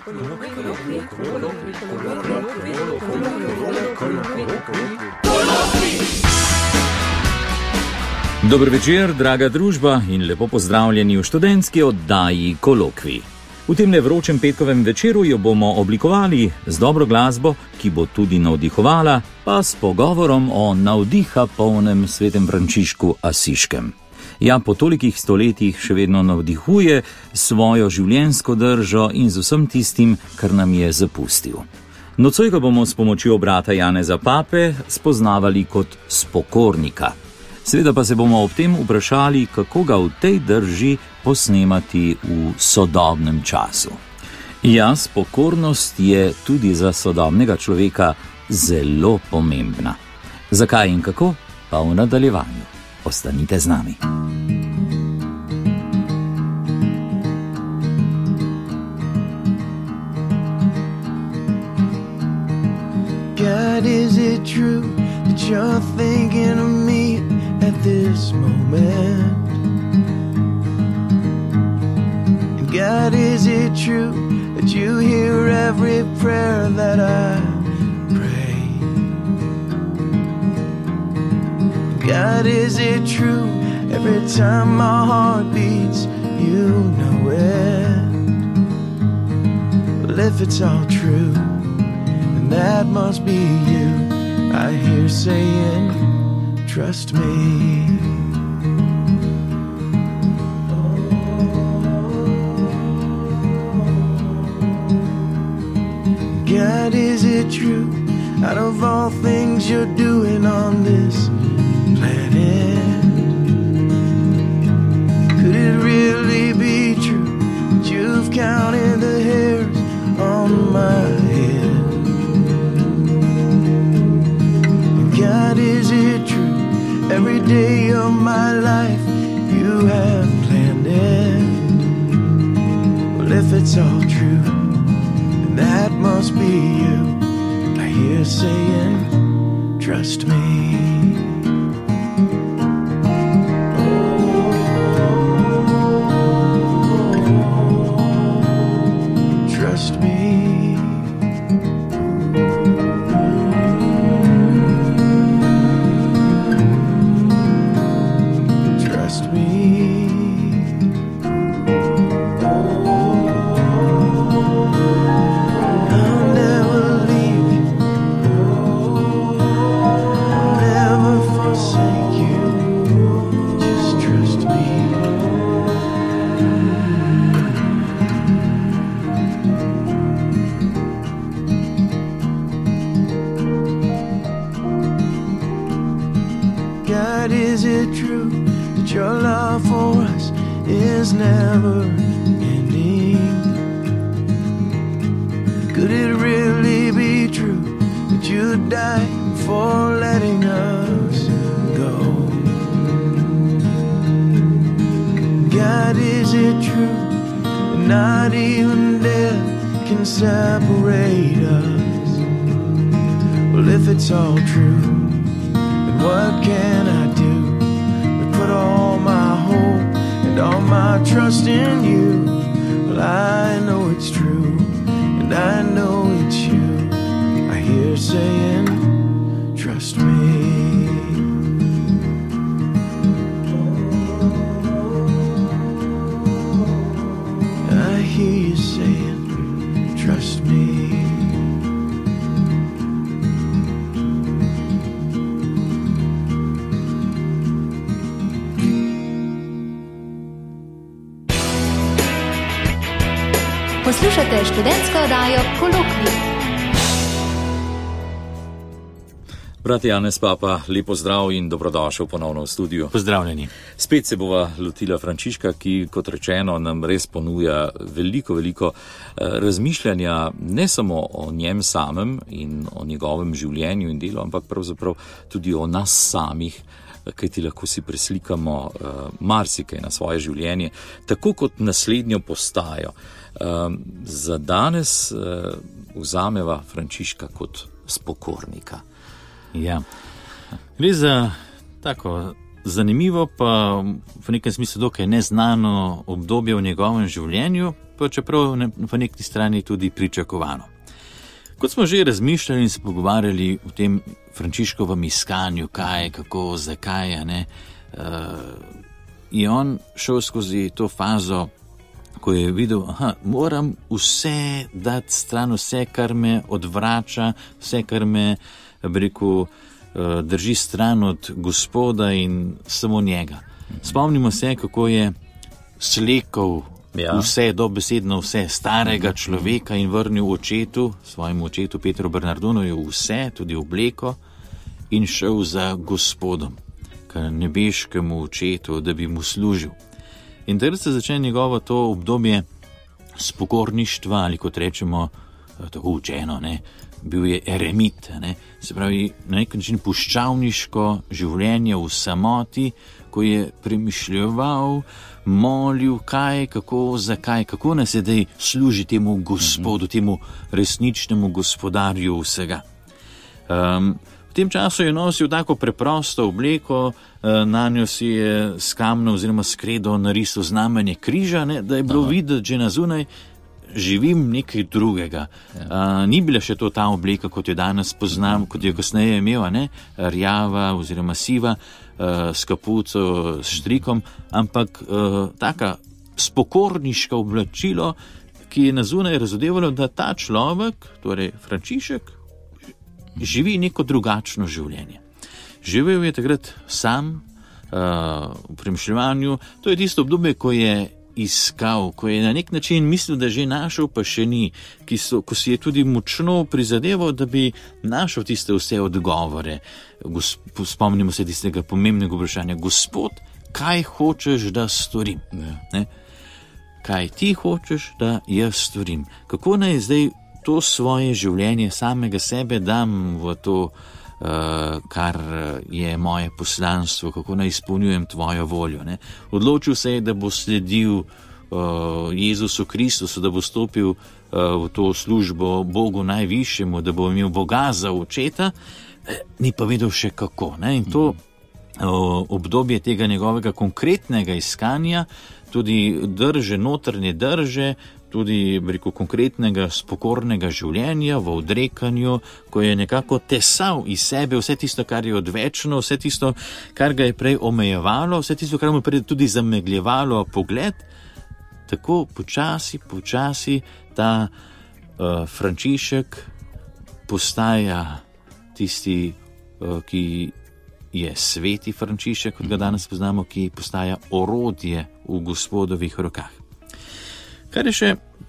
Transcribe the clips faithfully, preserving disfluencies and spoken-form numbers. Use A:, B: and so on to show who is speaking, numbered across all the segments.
A: Dober večer, draga družba, in lepo pozdravljeni v študentski oddaji Kolokvij. V tem nevročem petkovem večeru jo bomo oblikovali z dobro glasbo, ki bo tudi navdihovala, pa s pogovorom o navdiha polnem svetem Frančišku Asiškem. Ja, po tolikih stoletjih še vedno navdihuje svojo življenjsko držo in z vsem tistim, kar nam je zapustil. Nocoj ga bomo s pomočjo brata Janeza Pape spoznavali kot spokornika. Seveda pa se bomo ob tem vprašali, kako ga v tej drži posnemati v sodobnem času. Ja, spokornost je tudi za sodobnega človeka zelo pomembna. Zakaj in kako? Pa v nadaljevanju. Ostanite z nami.
B: God, is it true that you're thinking of me at this moment? And God, is it true that you hear every prayer that I pray? God, is it true every time my heart beats, you know it? Well, if it's all true, then that must be you I hear saying, trust me. God, is it true, out of all things you're doing on this planet, could it really be true that you've counted the hairs on my head? God, is it true, every day of my life you have planned it? Well, if it's all true, then that must be you I hear saying, trust me. Trust me. Trust me. I'll never leave you. I'll never forsake you. Just trust me. God, is it true that your love for us is never ending? Could it really be true that you died for letting us go? God, is it true that not even death can separate us? Well, if it's all true, what can I do but put all my hope and all my trust in you? Well, I know it's true, and I know it's you I hear saying, trust me. I hear you saying, trust me.
C: Poslušate študentsko oddajo Kolokvij.
A: Brat Janez Papa, lep pozdrav in dobrodošel ponovno v studiu.
D: Pozdravljeni.
A: Spet se bova lotila Frančiška, ki, kot rečeno, nam res ponuja veliko, veliko razmišljanja ne samo o njem samem in o njegovem življenju in delu, ampak pravzaprav tudi o nas samih, kajti lahko si preslikamo uh, marsikaj na svoje življenje, tako kot naslednjo postajo. Uh, za danes uh, vzameva Frančiška kot spokornika.
D: Ja, gre za tako zanimivo pa v nekem smislu dokaj neznano obdobje v njegovem življenju, pa čeprav ne, v neki strani tudi pričakovano. Kot smo že razmišljali in se pogovarjali o tem Frančiškovem iskanju, kaj, kako, zakaj, ne, uh, je on šel skozi to fazo, ko je videl, aha, moram vse dati stran, vse, kar me odvrača, vse, kar me, bi rekel, uh, drži stran od Gospoda in samo njega. Spomnimo se, kako je slekal Ja. vse, dobesedno vse starega človeka in vrnil očetu, svojemu očetu Petru Bernardonoju vse, tudi obleko, in šel za Gospodom, k nebeškemu očetu, da bi mu služil. In takrat se začne njegovo to obdobje spokorništva, ali kot rečemo, tako učeno, ne, bil je eremit, ne, se pravi na nek način puščavniško življenje v samoti, ko je premišljeval, molil, kaj, kako, zakaj, kako nas sedaj služi temu Gospodu, temu resničnemu gospodarju vsega. Um, v tem času je nosil tako preprosto obleko, uh, na njo si je s kamno oziroma s kredo narisal znamenje križa, ne, da je bilo videti že na zunaj, živim nekaj drugega. Ja. Uh, ni bila še to ta obleka, kot jo danes poznam, kot jo kasneje imel, ne, rjava oziroma siva, uh, s kapuco, s štrikom, ampak uh, taka spokorniška oblačilo, ki je na zunaj razodevalo, da ta človek, torej Frančišek, živi neko drugačno življenje. Živel je takrat sam, uh, v premišljevanju. To je tisto obdobje, ko je iskal, ko je na nek način mislil, da že našel, pa še ni, ki so, ko si je tudi močno prizadeval, da bi našel tiste vse odgovore. Gosp, spomnimo se tistega pomembnega vprašanja: Gospod, kaj hočeš, da storim? Ne. Ne? Kaj ti hočeš, da jaz storim? Kako naj zdaj to svoje življenje samega sebe dam v to, Uh, kar je moje poslanstvo, kako naj izpolnjujem tvojo voljo. Ne? Odločil se je, da bo sledil uh, Jezusu Kristusu, da bo stopil uh, v to službo Bogu najvišjemu, da bo imel Boga za očeta, eh, ni pa vedel še kako. Ne? In to uh, obdobje tega njegovega konkretnega iskanja, tudi drže, notranje drže, tudi, rekel, konkretnega, spokornega življenja v odrekanju, ko je nekako tesal iz sebe vse tisto, kar je odvečno, vse tisto, kar ga je prej omejevalo, vse tisto, kar mu je prej tudi zamegljevalo pogled. Tako počasi, počasi ta uh, Frančišek postaja tisti, uh, ki je sveti Frančišek, kot ga danes poznamo, ki postaja orodje v Gospodovih rokah. Kar je še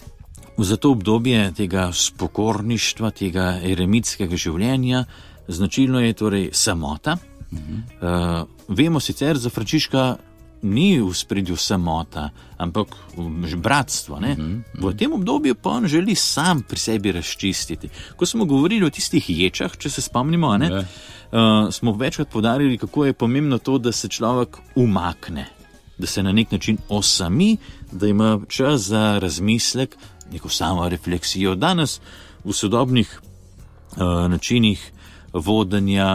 D: za to obdobje tega spokorništva, tega eremitskega življenja, značilno je torej samota. Uh-huh. Uh, vemo sicer, za Frančiška ni v spredju samota, ampak bratstvo. Ne? Uh-huh. V tem obdobju pa on želi sam pri sebi razčistiti. Ko smo govorili o tistih ječah, če se spomnimo, ne? Uh, smo večkrat poudarili, kako je pomembno to, da se človek umakne, da se na nek način osami, da ima čas za razmislek, neko samo refleksijo. Danes v sodobnih uh, načinih vodenja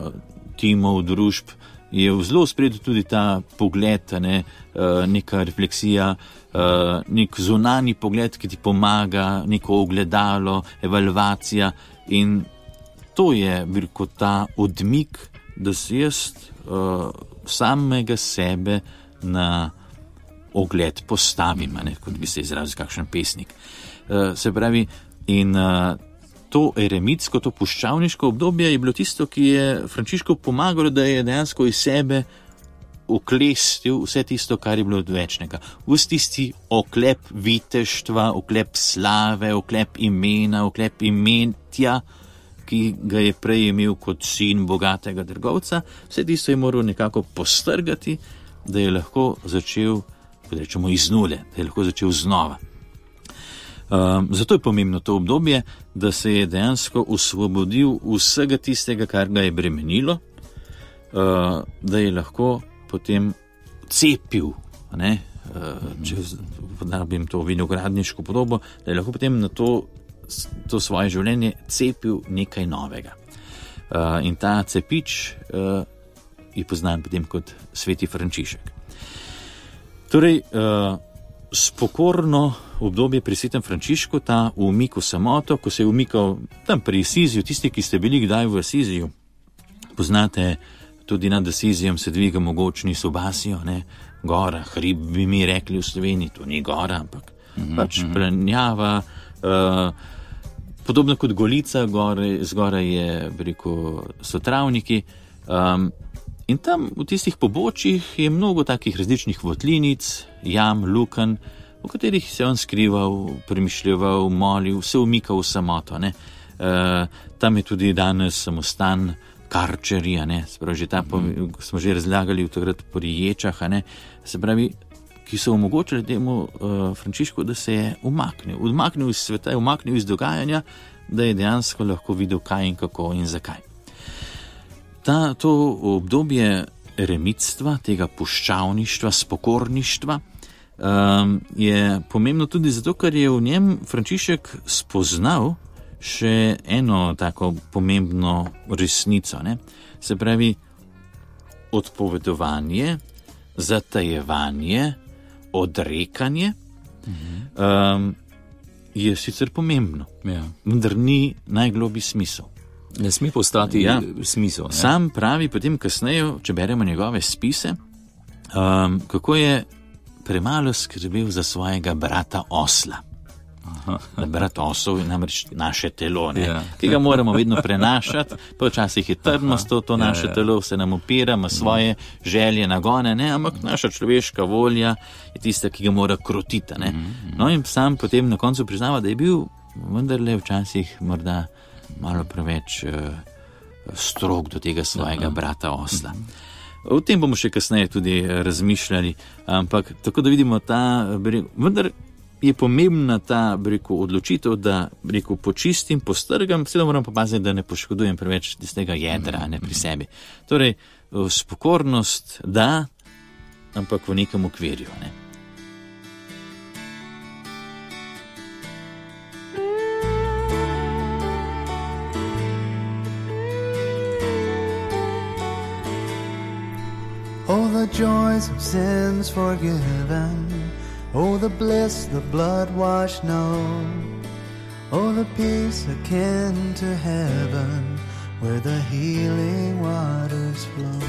D: timov, družb je v zelo spredju tudi ta pogled, ne, uh, neka refleksija, uh, nek zunanji pogled, ki ti pomaga, neko ogledalo, evalvacija, in to je veliko ta odmik, da si jaz uh, samega sebe na ogled postavim, ne, kot bi se izrazil kakšen pesnik. Uh, se pravi, in uh, to eremitsko, to puščavniško obdobje je bilo tisto, ki je Frančišku pomagalo, da je dejansko iz sebe oklestil vse tisto, kar je bilo odvečnega. Vsi tisti oklep viteštva, oklep slave, oklep imena, oklep imentja, ki ga je prej imel kot sin bogatega trgovca, vse tisto je moral nekako postrgati, da je lahko začel, kot rečemo, iz nule, da je lahko začel znova. Um, zato je pomembno to obdobje, da se je dejansko osvobodil vsega tistega, kar ga je bremenilo, uh, da je lahko potem cepil, ne, uh, če podabim to vinogradniško podobo, da je lahko potem na to, to svoje življenje cepil nekaj novega. Uh, in ta cepič uh, je poznan potem kot sveti Frančišek. Torej, uh, spokorno obdobje pri svetem Frančišku, ta umik v samoto, ko se je umikal tam pri Asiziju, tisti, ki ste bili kdaj v Asiziju, poznate, tudi nad Asizijom se dviga mogočni Subasijo, ne, gora, hrib bi mi rekli v Sloveniji, to ni gora, ampak mm-hmm. pač planjava, uh, podobno kot Golica, gore, zgoraj je, rekel, so travniki, um, in tam v tistih pobočjih je mnogo takih različnih votlinic, jam, luken, v katerih se on skrival, premišljeval, molil, se umikal v samoto. Ne. Uh, tam je tudi danes samostan Karčerija, ne, se pravi, že ta, mm. smo že razlagali v takrat pri Ječah, ne, se pravi, ki so omogočili temu uh, Frančišku, da se je umaknil, umaknil iz sveta, umaknil iz dogajanja, da je dejansko lahko videl, kaj in kako in zakaj. Ta, to obdobje eremitstva, tega puščavništva, spokorništva, um, je pomembno tudi zato, ker je v njem Frančišek spoznal še eno tako pomembno resnico, ne? Se pravi, odpovedovanje, zatajevanje, odrekanje mhm. um, je sicer pomembno, ja. Vendar ni najgloblji smisel.
A: Ne sme postati ja. smisel. Ne?
D: Sam pravi potem kasneje, če beremo njegove spise, um, kako je premalo skrbel za svojega brata osla. Brat osov je namreč naše telo, ne, ja. Ki ga moramo vedno prenašati, pa včasih je trmasto to naše ja, ja. telo, se nam upira, ima svoje želje, nagone, ne, ampak naša človeška volja je tista, ki ga mora krotiti, ne. No in sam potem na koncu priznava, da je bil vendarle včasih morda malo preveč uh, strog do tega svojega brata osla. O tem bomo še kasneje tudi razmišljali, ampak tako da vidimo ta, vendar je pomembna ta, rekel, odločitev, da, rekel, počistim, postrgam, vse da moram popaziti, da ne poškodujem preveč tistega jedra, ne pri sebi. Torej, spokornost da, ampak v nekem okvirju, ne.
B: Oh, the joys of sins forgiven. Oh, the bliss the blood-washed know. Oh, the peace akin to heaven, where the healing waters flow.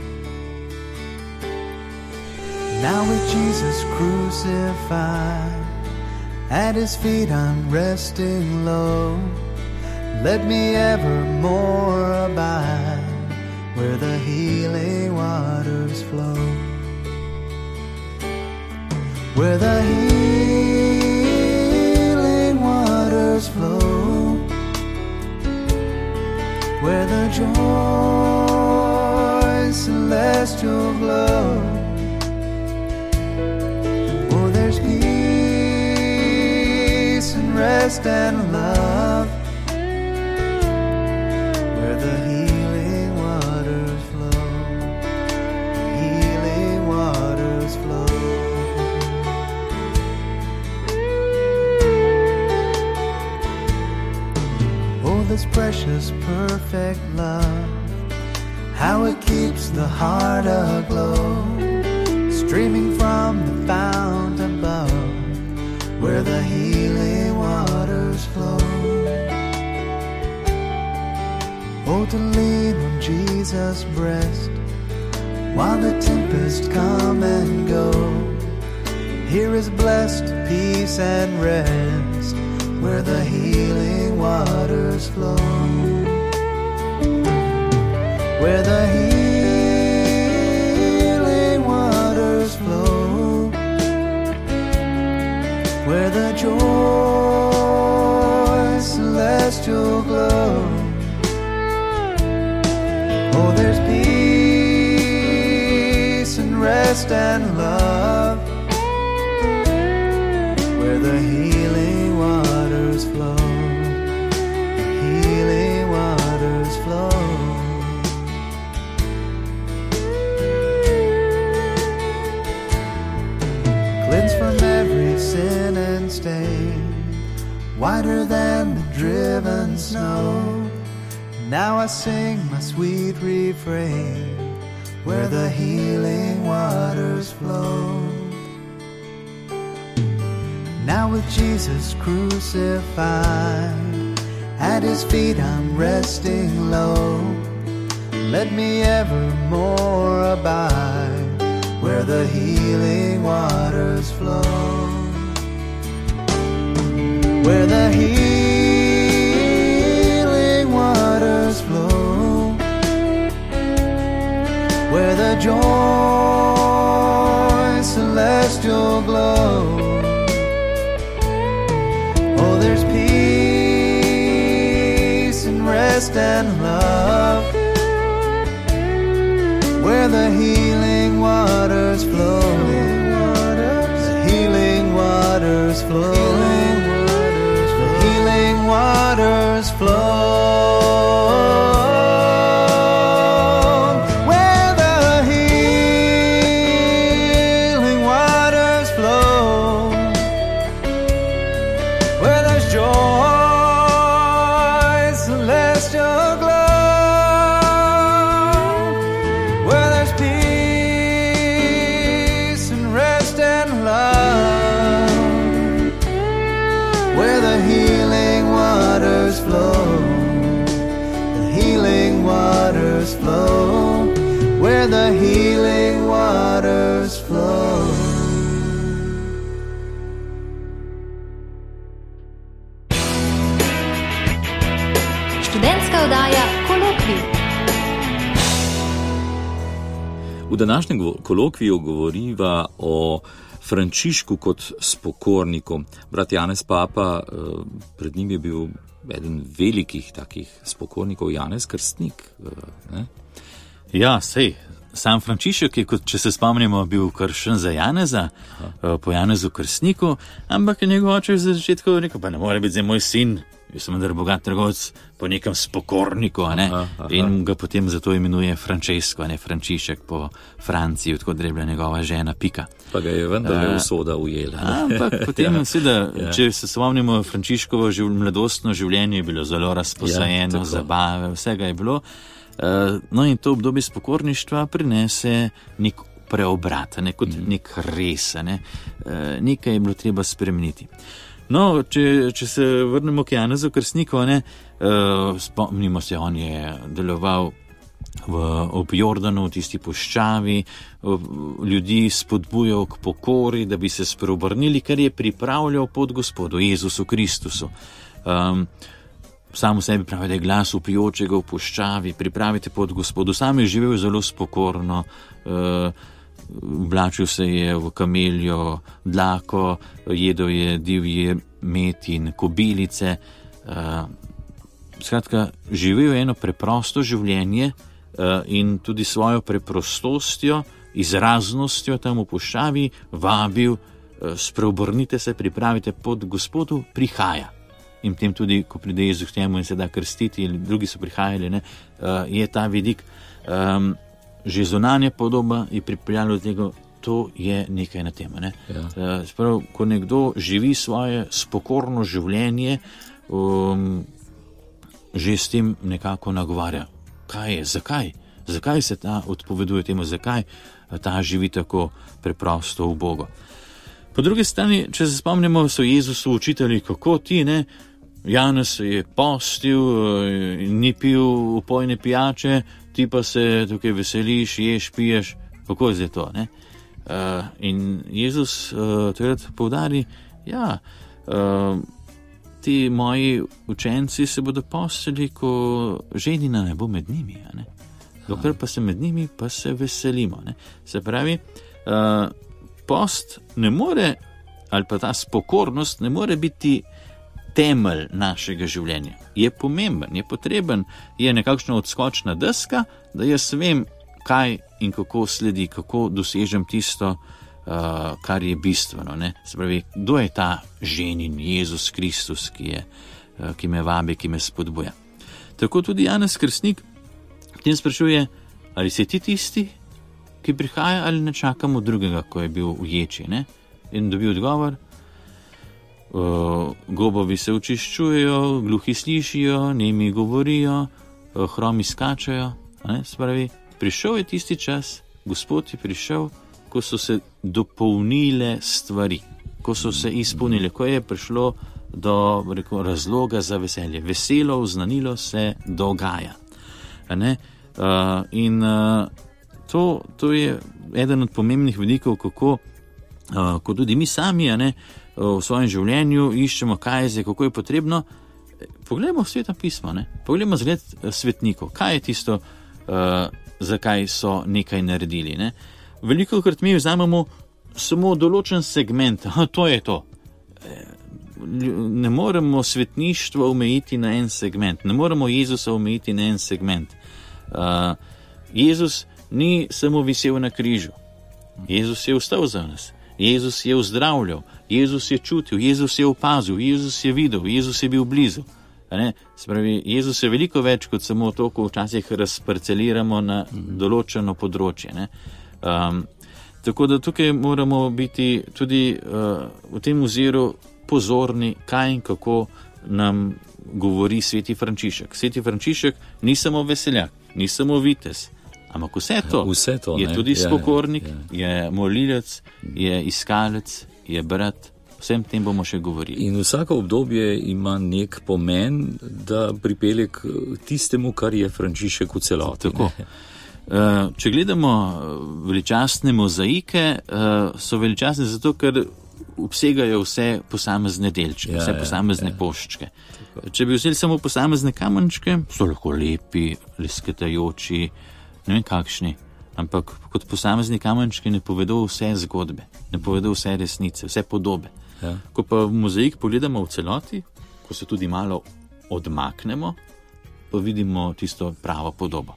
B: Now with Jesus crucified, at his feet I'm resting low. Let me evermore abide, where the healing waters flow. Where the healing waters flow, where the joy celestial glow. Oh, there's peace and rest and love, where the healing waters flow, healing waters flow. This precious, perfect love, how it keeps the heart aglow, streaming from the fount above, where the healing waters flow. Oh, to lean on Jesus' breast, while the tempest come and go, here is blessed peace and rest, where the healing waters flow. Where the healing waters flow, where the joy celestial glow. Oh, there's peace and rest and love, where the healing waters flow, healing waters flow. Cleansed from every sin and stain, whiter than the driven snow. Now I sing my sweet refrain, where the healing waters flow. Now with Jesus crucified, at his feet I'm resting low. Let me evermore abide where the healing waters flow. Where the healing waters flow, where the joy celestial glow. Oh, there's peace and rest and love, where the healing waters flow. The healing waters flow. The healing waters flow. Where the healing waters flow, where there's joy celestial glow. Where the healing waters flow, the healing waters flow, where the healing waters flow.
C: Študentska oddaja Kolokvij.
A: V današnjem kolokviju govoriva o Frančišku kot spokorniku. Brat Janez Papa, pred njim je bil eden velikih takih spokornikov, Janez Krstnik. Ne?
D: Ja, sej, sam Frančišek je, kot če se spomnimo, bil kršen za Janeza, aha, po Janezu Krstniku, ampak je njegov oče za začetku rekel, pa ne more biti zdaj moj sin, jaz sem vendar bogat trgovec, po nekem spokorniku, a ne, aha, aha. In ga potem zato imenuje Francesco, a ne Frančišek po Franciji, odkot je bila njegova žena Pika.
A: Pa ga je vendar usoda ujela.
D: Ampak potem, ja, seveda, ja. Če se spomnimo, Frančiškovo živ, mladostno življenje je bilo zelo razposajeno, ja, zabave, vsega je bilo. No in to obdobje spokorništva prinese nek preobrat, ne, kot mm. nek res, ne, nekaj je bilo treba spremeniti. No, če, če se vrnemo k Janezu Krstniku, ne, spomnimo se, on je deloval v, ob Jordanu, v tisti puščavi, ljudi spodbujal k pokori, da bi se spreobrnili, ker je pripravljal pot Gospodu Jezusu Kristusu. Um, Sam v sebi pravi, da je glas vpijočega v puščavi, pripravite pot Gospodu. Sam je živel zelo spokorno, uh, oblačil se je v kameljo dlako, jedel je divje med in kobilice. Uh, skratka, živel je eno preprosto življenje uh, in tudi svojo preprostostjo, izraznostjo tam v puščavi vabil, uh, spreobrnite se, pripravite pot Gospodu, prihaja. In potem tudi, ko pride Jezus k njemu in se da krstiti, ali drugi so prihajali, ne, uh, je ta vidik, um, že zunanja podoba je pripeljala do tega, to je nekaj na tem. Ne. Ja. Uh, sprav, ko nekdo živi svoje spokorno življenje, um, že s tem nekako nagovarja. Kaj je, zakaj? Zakaj se ta odpoveduje temu, zakaj ta živi tako preprosto v Bogu? Po drugi strani, če se spomnimo, so Jezusu učitelji, kako ti, ne, Janez je postil, ni pil upojne pijače, ti pa se tukaj veseliš, ješ, piješ, kako je zdaj to, ne? Uh, in Jezus uh, takrat poudari, ja, uh, ti moji učenci se bodo postili, ko ženina ne bo med njimi, ne? Dokler pa se med njimi, pa se veselimo, ne? Se pravi, uh, post ne more, ali pa ta spokornost ne more biti temelj našega življenja. Je pomemben, je potreben, je nekakšna odskočna deska, da jaz vem, kaj in kako sledi, kako dosežem tisto, uh, kar je bistveno. Ne? Se pravi, kdo je ta ženin Jezus Kristus, ki, je, uh, ki me vabi, ki me spodbuja. Tako tudi Janez Krstnik potem sprašuje, ali si ti tisti, ki prihaja, ali ne čakamo drugega, ko je bil v ječi. Ne? In dobi odgovor, uh, gobovi se očiščujejo, gluhi slišijo, nemi govorijo, uh, hromi skačajo. Ne? Se pravi, prišel je tisti čas, Gospod je prišel, ko so se dopolnile stvari, ko so se izpolnile, ko je prišlo do rekel, razloga za veselje. Veselo, oznanilo se dogaja. Uh, in uh, to, to je eden od pomembnih vidikov, kako uh, ko tudi mi sami ne, v svojem življenju iščemo, kaj je zdaj, kako je potrebno. Poglejmo Sveta pisma, ne? Poglejmo zgled svetnikov, kaj je tisto, uh, zakaj so nekaj naredili. Ne? Veliko krat mi vzamemo samo določen segment, aha, to je to. Ne moremo svetništva omejiti na en segment, ne moremo Jezusa omejiti na en segment. Uh, Jezus ni samo visel na križu, Jezus je vstal za nas, Jezus je ozdravljal, Jezus je čutil, Jezus je opazil, Jezus je videl, Jezus je bil blizu. Spravi, Jezus je veliko več kot samo to, ko včasih razparceliramo na določeno področje. Ne? Um, tako da tukaj moramo biti tudi uh, v tem oziru pozorni, kaj in kako nam govori sveti Frančišek. Sveti Frančišek ni samo veseljak, ni samo vitez, ampak vse to,
A: vse to
D: je
A: ne?
D: tudi spokornik,
A: ja, ja.
D: je molilec, je iskalec, je brat, vsem tem bomo še govorili.
A: In vsako obdobje ima nek pomen, da pripelje k tistemu, kar je Frančišek v celoti.
D: Tako. Uh, če gledamo veličastne mozaike, uh, so veličastne zato, ker obsegajo vse posamezne delčke,
A: ja,
D: vse posamezne ja, poščke. Tako. Če bi vzeli samo posamezne kamenčke, so lahko lepi, lesketajoči, ne vem kakšni, ampak kot posamezni kamenčki ne povedo vse zgodbe, ne povedo vse resnice, vse podobe. Ja. Ko pa v mozaik pogledamo v celoti, ko se tudi malo odmaknemo, pa vidimo tisto pravo podobo.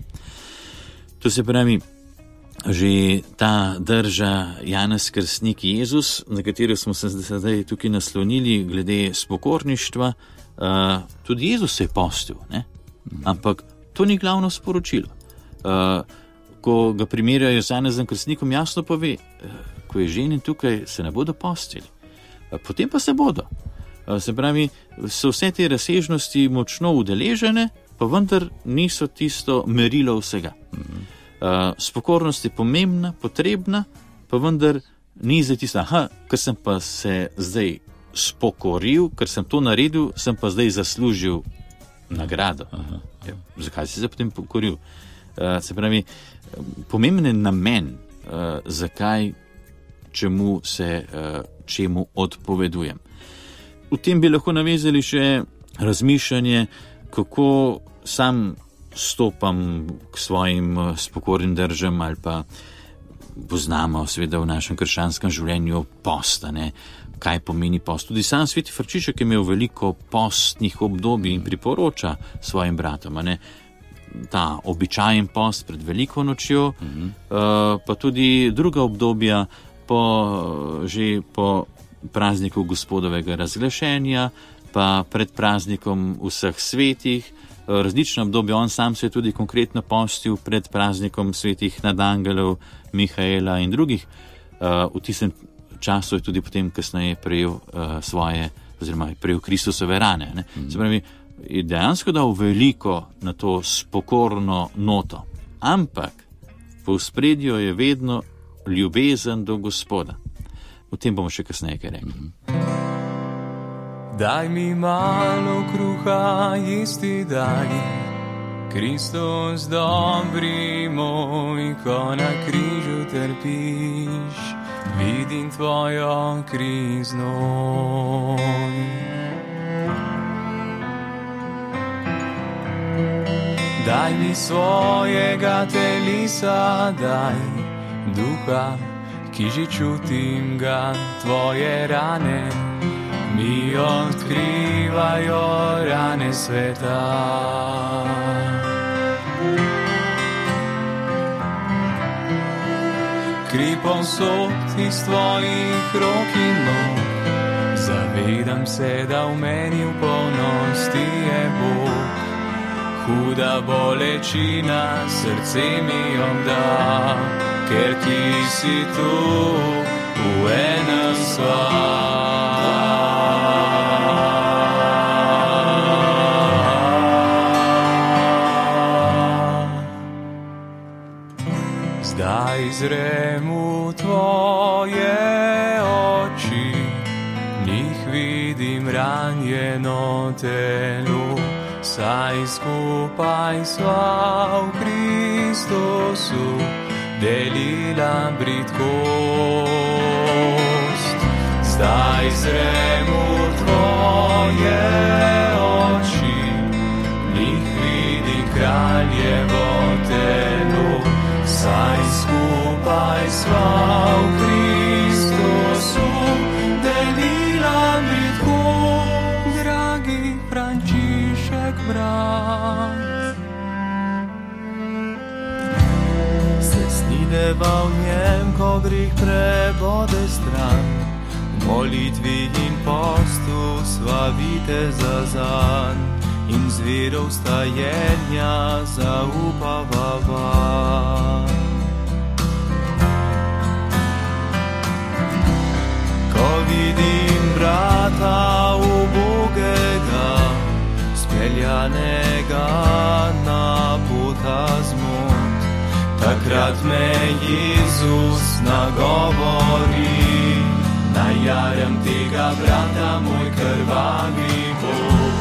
D: To se pravi, že ta drža Janez Krstnik Jezus, na katero smo se zdaj tukaj naslonili glede spokorništva, uh, tudi Jezus se je postil, ne? Ampak to ni glavno sporočilo. Uh, ko ga primerjajo z Janezom Krstnikom, jasno pove, uh, ko je ženi tukaj, se ne bodo postili. Uh, potem pa se bodo. Uh, se pravi, so vse te razsežnosti močno udeležene, pa vendar niso tisto merilo vsega. Uh, spokornost je pomembna, potrebna, pa vendar ni zdaj tisto, aha, ker sem pa se zdaj spokoril, ker sem to naredil, sem pa zdaj zaslužil nagrado. Aha, aha. Ja, zakaj si se potem pokoril? Uh, se pravi, pomemben je namen, uh, zakaj, čemu se, uh, čemu odpovedujem. V tem bi lahko navezali še razmišljanje, kako sam stopam k svojim spokornim držam ali pa poznamo seveda v našem krščanskem življenju posta, ne? Kaj pomeni post. Tudi sam sveti Frančišek je imel veliko postnih obdobij in priporoča svojim bratom, ne? Ta običajen post pred veliko nočjo, uh-huh. uh, pa tudi druga obdobja po, že po prazniku Gospodovega razglašenja, pa pred praznikom vseh svetih, različna obdobja. On sam se je tudi konkretno postil pred praznikom svetih nadangelov, Mihaela in drugih. Uh, v tistem času je tudi potem kasneje prejel uh, svoje, oziroma je prejel Kristusove rane. Ne? Mm. Se pravi, je dejansko dal veliko na to spokorno noto. Ampak v ospredju je vedno ljubezen do Gospoda. O tem bomo še kasneje kaj rekli. Mm.
B: Daj mi malo kruha isti daj, Kristus dobri moj, ko na križu trpiš, vidim tvojo križ znoj. Daj mi svojega telesa, daj duha, ki že čutim ga, tvoje rane mi odkrivajo rane sveta. Kri povsod iz tvojih rok in nog, zavedam se, da v meni v polnosti je Bog. Huda bolečina srce mi obda, ker ti si tu v enem sva. ranjeno telo, saj skupaj sva v Kristusu delila bridkost. Zdaj zrem v tvoje oči, njih vidi kraljevo telo, saj skupaj sva v Kristusu delila bridkost. Dragi Frančišek brat, se snideva v njem, ko greh prebode stran, molitvi in postu sva viteza zanj in z vero vstajenja zaupava vanj. Ko vidim brata ubogega, speljanega na pota zmot, takrat me Jezus nagovori, najarem tega brata, moj krvavi Bog.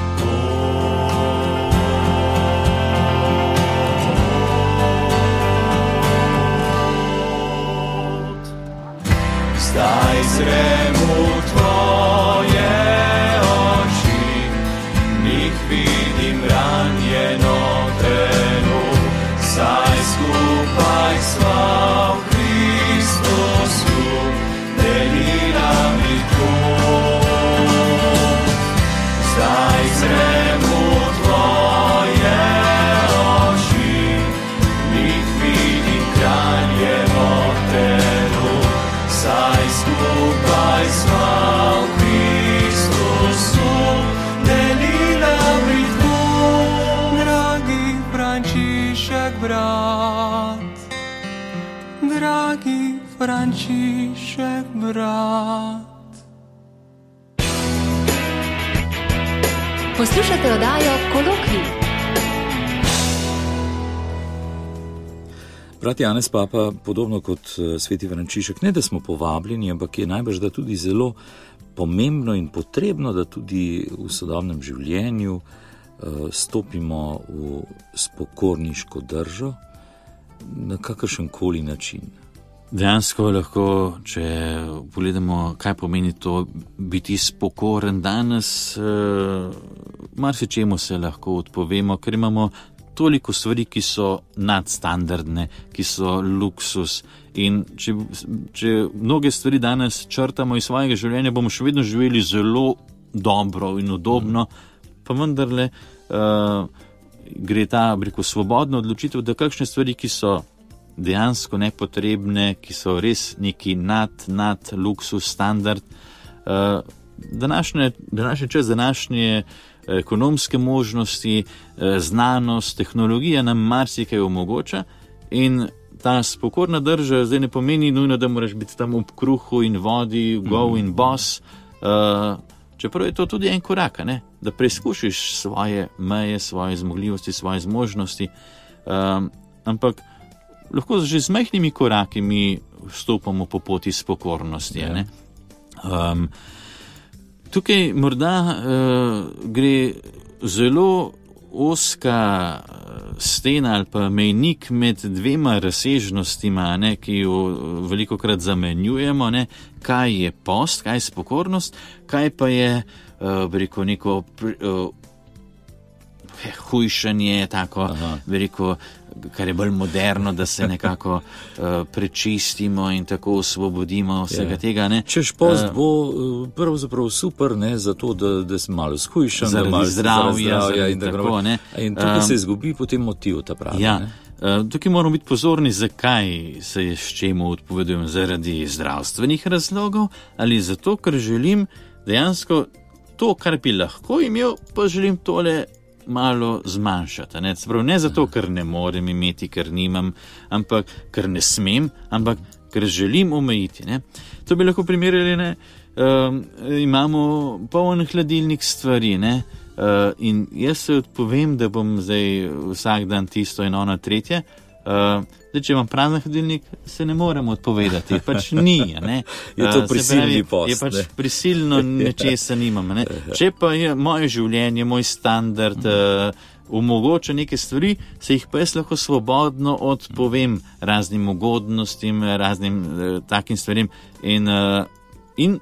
B: Zdaj zrem v tvoje oči, njih vidim ranjeno telo, saj skupaj sva v Kristusu delila bridkost. Zdaj zrem v tvoje oči, njih vidim kraljevo telo, saj skupaj sva v Kristusu delila bridkost. Dragi Frančišek brat, dragi Frančišek brat.
C: Poslušate oddajo Kolokvij.
A: Brat Janez Papa, podobno kot sveti Frančišek, ne da smo povabljeni, ampak je najbrž da tudi zelo pomembno in potrebno, da tudi v sodobnem življenju uh, stopimo v spokorniško držo na kakršen koli način.
D: Dejansko lahko, če pogledamo, kaj pomeni to biti spokoren danes, eh, marsičemu se lahko odpovemo, ker imamo toliko stvari, ki so nadstandardne, ki so luksus. In če, če mnoge stvari danes črtamo iz svojega življenja, bomo še vedno živeli zelo dobro in udobno, pa vendarle uh, gre ta, rekel, svobodna odločitev, da kakšne stvari, ki so dejansko nepotrebne, ki so res neki nad, nad luksus, standard, uh, današnje, današnje čas, današnje ekonomske možnosti, znanost, tehnologija nam marsikaj omogoča in ta spokorna drža zdaj ne pomeni nujno, da moraš biti tam ob kruhu in vodi, gov in bos, uh, čeprav je to tudi en korak, ne? Da preizkušiš svoje meje, svoje zmogljivosti, svoje zmožnosti, um, ampak lahko že z majhnimi koraki mi vstopamo po poti spokornosti. Ja. Ne? Um, Tukaj morda uh, gre zelo ozka stena ali pa mejnik med dvema razsežnostima, ne, ki jo veliko krat zamenjujemo, ne, kaj je post, kaj je spokornost, kaj pa je uh, veliko neko uh, hujšanje, tako veliko, kar je bolj moderno, da se nekako uh, prečistimo in tako osvobodimo vsega yeah. tega. Ne.
A: Češ post uh, bo uh, pravzaprav super, ne, zato da, da sem malo shujšan,
D: zaradi
A: da malo
D: zdravja,
A: zdravja in
D: tako,
A: tako
D: ne.
A: In tukaj
D: um,
A: se izgubi potem motiv ta pravi.
D: Ja.
A: Ne.
D: Uh, tukaj moramo biti pozorni, zakaj se je s čemu odpovedujem, zaradi zdravstvenih razlogov ali zato, ker želim dejansko to, kar bi lahko imel, pa želim tole malo zmanjšati. Ne? Sprav, ne zato, ker ne morem imeti, ker nimam, ampak ker ne smem, ampak ker želim omejiti. Ne? To bi lahko primerjali, ne? Um, imamo poln hladilnik stvari, ne? Uh, in jaz se odpovem, da bom zdaj vsak dan tisto in ono tretje, Uh, zdaj, če imam prazen hladilnik, se ne morem odpovedati, pač ni. Ne?
A: Je to
D: Uh,
A: prisilni post.
D: Je pač
A: ne?
D: prisilno, nečesa nimam. Ne? Če pa je moje življenje, moj standard, uh, omogoča neke stvari, se jih pa jaz lahko svobodno odpovem raznim ugodnostim, raznim uh, takim stvarim. In, uh, in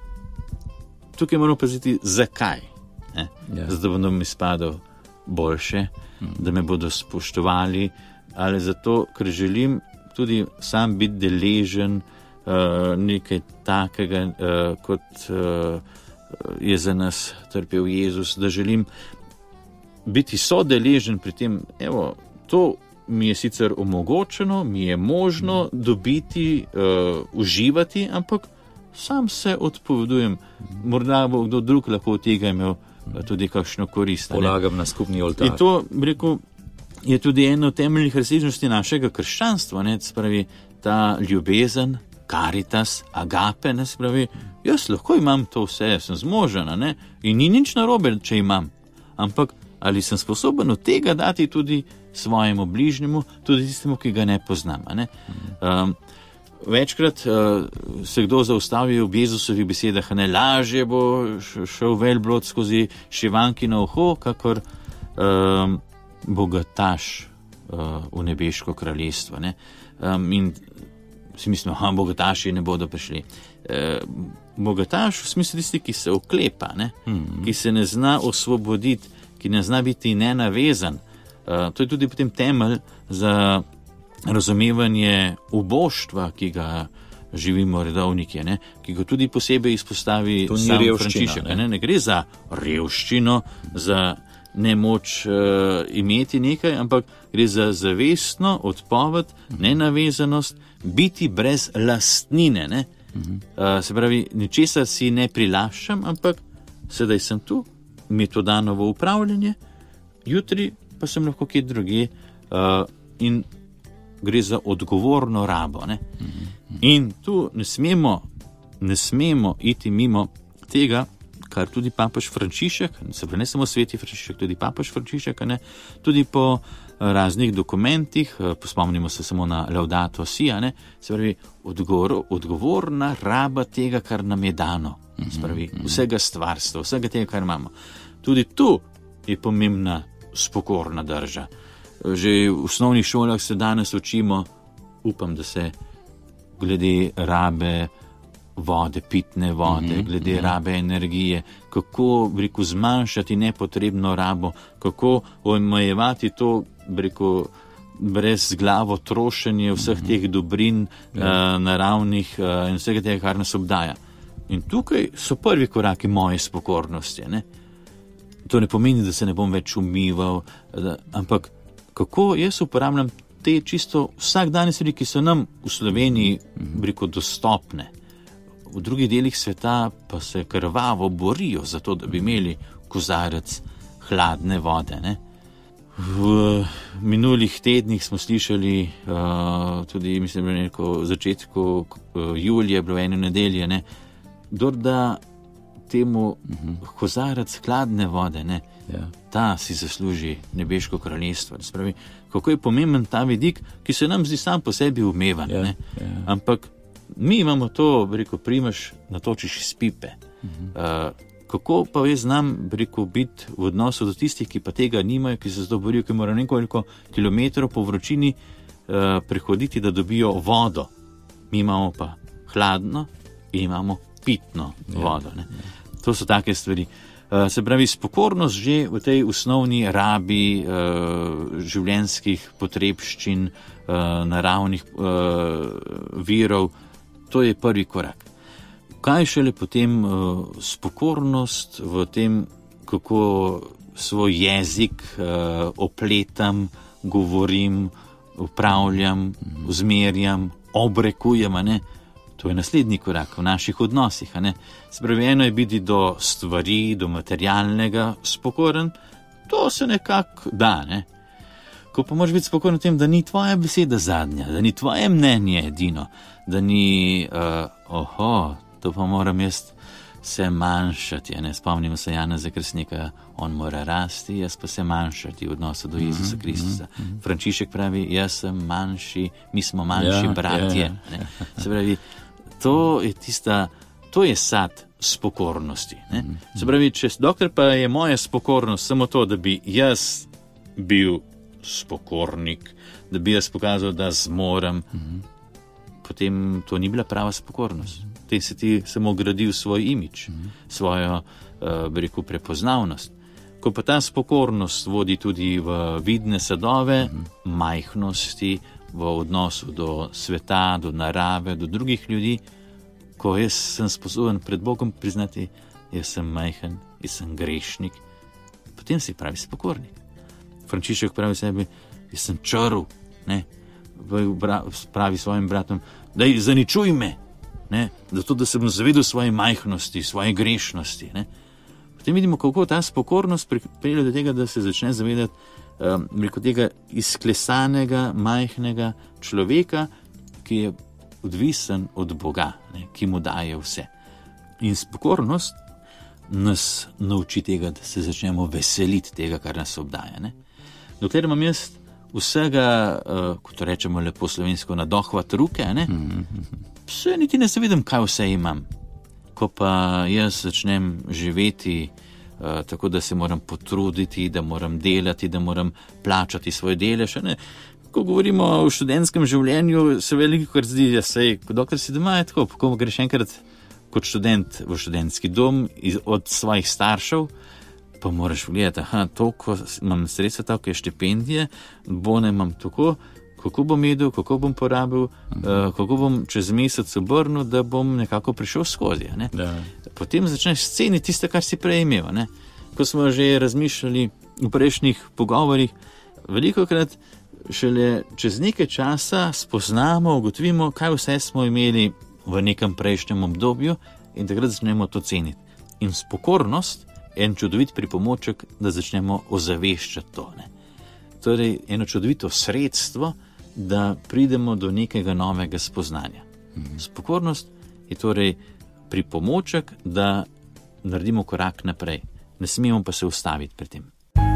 D: tukaj moramo paziti, zakaj. Ne?
A: Ja.
D: Zato bom mi spadal boljše, hmm. da me bodo spoštovali, ali zato, ker želim tudi sam biti deležen uh, nekaj takega, uh, kot uh, je za nas trpel Jezus, da želim biti sodeležen pri tem. Evo, to mi je sicer omogočeno, mi je možno hmm. dobiti, uh, uživati, ampak sam se odpovedujem. Morda bo kdo drug lahko od tega imel uh, tudi kakšno korist.
A: Polagam na skupni oltar.
D: In to, bi rekel, je tudi ena od temeljnih razsežnosti našega krščanstva, ne, spravi ta ljubezen, karitas, agape, ne, spravi, jaz lahko imam to vse, sem zmožen, ne, in ni nič narobe, če imam, ampak ali sem sposoben od tega dati tudi svojemu bližnjemu, tudi tistemu, ki ga ne poznam, ne. Um, večkrat uh, se kdo zaustavi v Jezusovih besedah, ne, lažje bo šel velblod skozi šivankino uho, kakor um, bogataš uh, v nebeško kraljestvo. Ne? Um, in si mislimo, ha, bogataši ne bodo prišli. Uh, bogataš v smislu tisti, ki se oklepa, ne? Mm-hmm. Ki se ne zna osvoboditi, ki ne zna biti nenavezan. Uh, to je tudi potem temelj za razumevanje uboštva, ki ga živimo redovniki, ne? Ki ga tudi posebej izpostavi sam Frančišek. Ne? Ne gre za revščino, za nemoč uh, imeti nekaj, ampak gre za zavestno odpoved, nenavezanost, biti brez lastnine. Ne? Uh, se pravi, ničesar si ne prilaščam, ampak sedaj sem tu, mi je to dano v upravljanje, jutri pa sem lahko kje druge uh, in gre za odgovorno rabo. Ne? In tu ne smemo, ne smemo iti mimo tega, kar tudi papež Frančišek, se pravi ne samo sveti Frančišek, tudi papež Frančišek, ne, tudi po raznih dokumentih, spomnimo se samo na Laudato Si, ne, se pravi odgovor, odgovorna raba tega, kar nam je dano, se pravi vsega stvarstva, vsega tega, kar imamo. Tudi tu je pomembna spokorna drža. Že v osnovnih šolah se danes učimo, upam, da se glede rabe vode, pitne vode, mm-hmm, glede mm-hmm. rabe energije, kako, reku, zmanjšati nepotrebno rabo, kako omejevati to, reku, brez glavo trošenje vseh mm-hmm. teh dobrin yeah. uh, naravnih uh, in vsega tega, kar nas obdaja. In tukaj so prvi koraki moje spokornosti. Ne? To ne pomeni, da se ne bom več umival, da, ampak kako jaz uporabljam te čisto vsakdanje stvari, ki so nam v Sloveniji, mm-hmm. reku, dostopne. V drugih delih sveta pa se krvavo borijo za to, da bi imeli kozarec hladne vode. Ne? V minulih tednih smo slišali, uh, tudi mislim, da je v začetku uh, julija, bilo eno nedelje, ne? Kdor da temu uh-huh. kozarec hladne vode, ne? Ja. Ta si zasluži nebeško kraljestvo. Spravi, kako je pomemben ta vidik, ki se nam zdi sam po sebi umevan. Ja. Ne? Ja. Ampak mi imamo to, rekel, primaš, natočiš iz pipe. Uh-huh. Uh, kako pa jaz znam, rekel, biti v odnosu do tistih, ki pa tega nimajo, ki se zato borijo, ki morajo nekoliko kilometrov po vročini uh, prehoditi, da dobijo vodo. Mi imamo pa hladno in imamo pitno ja. vodo. Ne? Ja. To so take stvari. Uh, se pravi, spokornost že v tej osnovni rabi uh, življenjskih potrebščin, uh, naravnih uh, virov, to je prvi korak. Kaj šele potem uh, spokornost v tem, kako svoj jezik uh, opletam, govorim, upravljam, uzmerjam, obrekujem, a ne? To je naslednji korak v naših odnosih, a ne? Spravi, eno je biti do stvari, do materialnega spokoren, to se nekako da, ne? Ko pa moraš biti spokoren v tem, da ni tvoja beseda zadnja, da ni tvoje mnenje edino, da ni, uh, oho, to pa moram jaz se manjšati. Ne? Spomnimo se Janeza Krstnika, on mora rasti, jaz pa se manjšati v odnosu do Jezusa Kristusa. Frančišek pravi, jaz sem manjši, mi smo manjši ja, bratje. Ja, ja. Se pravi, to je tista, to je sad spokornosti. Ne? Se pravi, če dokler pa je moja spokornost samo to, da bi jaz bil spokornik, da bi jaz pokazal, da zmorem, potem to ni bila prava spokornost. Te si ti samo gradil svoj imič, svojo, bi rekel, prepoznavnost. Ko pa ta spokornost vodi tudi v vidne sadove, majhnosti, v odnosu do sveta, do narave, do drugih ljudi, ko jaz sem sposoben pred Bogom priznati, jaz sem majhen, jaz sem grešnik, potem si pravi spokornik. Frančišek pravi sebi, jaz sem črv, ne, pravi svojim bratom, daj, zaničuj me, ne, zato, da se bom zavedel svoje majhnosti, svoje grešnosti. Ne. Potem vidimo, kako ta spokornost pripelje do tega, da se začne zavedati um, preko tega izklesanega, majhnega človeka, ki je odvisen od Boga, ne, ki mu daje vse. In spokornost nas nauči tega, da se začnemo veseliti tega, kar nas obdaja. Ne. Dokler imam jaz vsega, uh, kot rečemo lepo slovensko, nadohvat ruke, ne, se niti ne zavedam, kaj vse imam. Ko pa jaz začnem živeti uh, tako, da se moram potruditi, da moram delati, da moram plačati svoje delež. Ko govorimo o študentskem življenju, se veliko kar zdi, da se, dokler si doma, je tako, ko greš enkrat kot študent v študentski dom iz, od svojih staršev, pa moraš gledati, aha, toliko imam sredstva, toliko je štipendije, bone imam tako, kako bom jedel, kako bom porabil, uh, kako bom čez mesec obrnil, da bom nekako prišel skozi. Ne? Potem začneš ceniti tisto, kar si prej imel. Ne? Ko smo že razmišljali v prejšnjih pogovorih, velikokrat šele čez nekaj časa spoznamo, ugotovimo, kaj vse smo imeli v nekem prejšnjem obdobju in takrat začnemo to ceniti. In spokornost je en čudovit pripomoček, da začnemo ozaveščati to. Ne? Torej, eno čudovito sredstvo, da pridemo do nekega novega spoznanja. Mhm. Spokornost je torej pripomoček, da naredimo korak naprej. Ne smemo pa se ustaviti pri tem.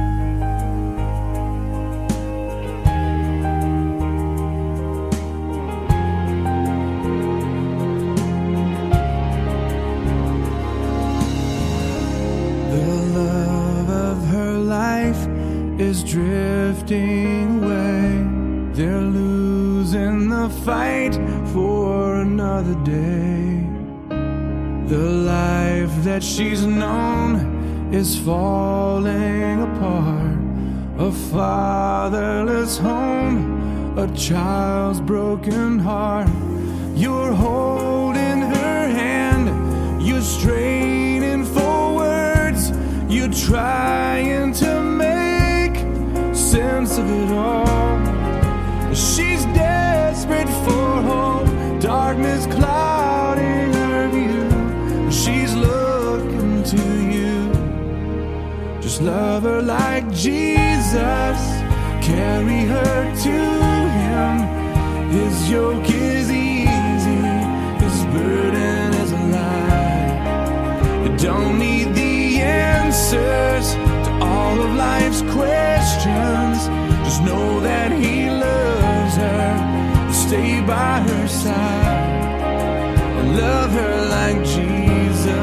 B: Is drifting away. They're losing the fight for another day. The life that she's known is falling apart. A fatherless home, a child's broken heart. You're holding her hand, you're straining for words, you're trying to make sense of it all. She's desperate for hope, darkness clouding her view. She's looking to you. Just love her like Jesus, carry her to Him. His yoke is easy, His burden is light. You don't need the answers all of life's questions. Just know that He loves her. Stay by her side and love her like Jesus.